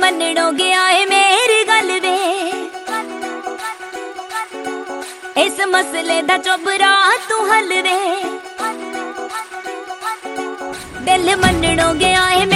मन्नणों गया है मेरी गल वे, इस मसले दा चोबरा तू हल वे। दिल मन्नणों गया है